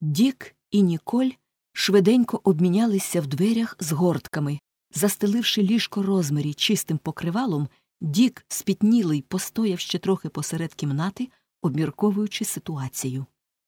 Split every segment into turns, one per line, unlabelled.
Дік і Ніколь швиденько обмінялися в дверях згортками. Застеливши ліжко Розмері чистим покривалом, Дік, спітнілий, постояв ще трохи посеред кімнати, обмірковуючи ситуацію.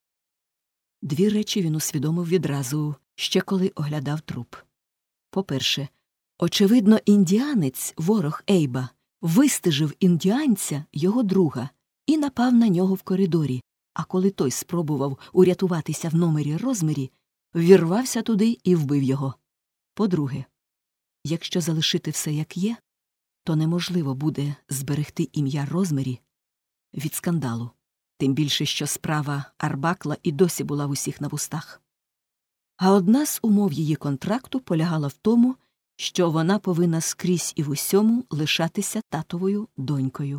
Дві речі він усвідомив відразу, ще коли оглядав труп. По-перше, очевидно, індіанець, ворог Ейба, вистежив індіанця, його друга, і напав на нього в коридорі, а коли той спробував урятуватися в номері Розмері, ввірвався туди і вбив його. По-друге, якщо залишити все як є, то неможливо буде зберегти ім'я Розмері від скандалу, тим більше, що справа Арбакла і досі була в усіх на вустах. А одна з умов її контракту полягала в тому, що вона повинна скрізь і в усьому лишатися татовою донькою.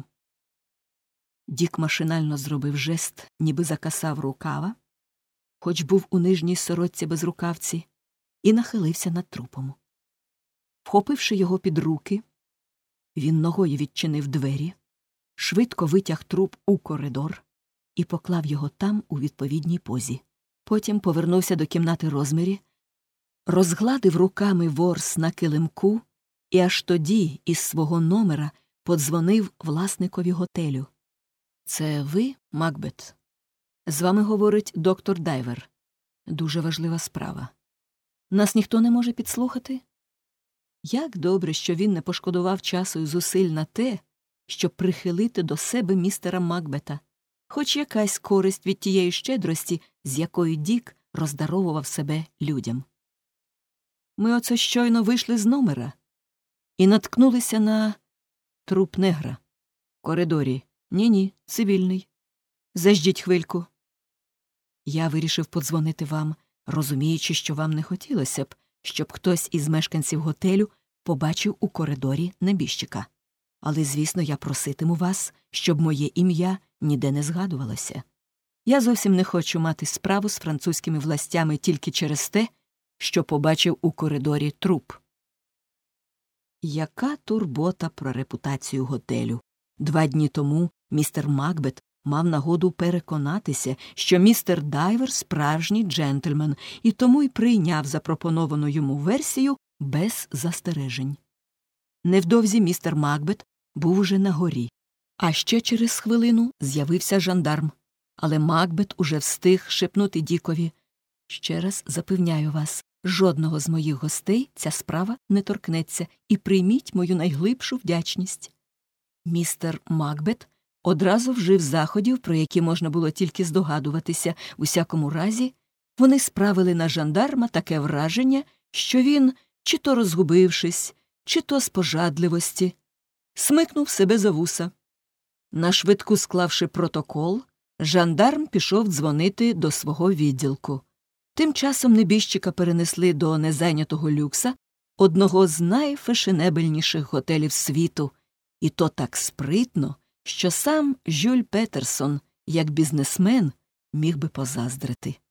Дік машинально зробив жест, ніби закасав рукава, хоч був у нижній сорочці без рукавці, і нахилився над трупом. Вхопивши його під руки, він ногою відчинив двері, швидко витяг труп у коридор і поклав його там у відповідній позі. Потім повернувся до кімнати Розмері, розгладив руками ворс на килимку і аж тоді із свого номера подзвонив власникові готелю. «Це ви, Макбет? З вами говорить доктор Дайвер. Дуже важлива справа. Нас ніхто не може підслухати?» Як добре, що він не пошкодував часу і зусиль на те, щоб прихилити до себе містера Макбета, хоч якась користь від тієї щедрості, з якою Дік роздаровував себе людям. Ми оце щойно вийшли з номера і наткнулися на труп негра. В коридорі. Ні-ні, цивільний. Заждіть хвильку. Я вирішив подзвонити вам, розуміючи, що вам не хотілося б, щоб хтось із мешканців готелю побачив у коридорі небіжчика. Але, звісно, я проситиму вас, щоб моє ім'я ніде не згадувалося. Я зовсім не хочу мати справу з французькими властями тільки через те, що побачив у коридорі труп. Яка турбота про репутацію готелю. 2 дні тому містер Макбет мав нагоду переконатися, що містер Дайвер справжній джентльмен, і тому й прийняв запропоновану йому версію без застережень. Невдовзі містер Макбет був уже на горі, а ще через хвилину з'явився жандарм. Але Макбет уже встиг шепнути Дікові: «Ще раз запевняю вас, жодного з моїх гостей ця справа не торкнеться, і прийміть мою найглибшу вдячність». Містер Макбет одразу вжив заходів, про які можна було тільки здогадуватися. В усякому разі, вони справили на жандарма таке враження, що він, чи то розгубившись, чи то з пожадливості, смикнув себе за вуса. Нашвидку склавши протокол, жандарм пішов дзвонити до свого відділку. Тим часом небіжчика перенесли до незайнятого люкса, одного з найфешенебельніших готелів світу, і то так спритно, що сам Жюль Петерсон, як бізнесмен, міг би позаздрити.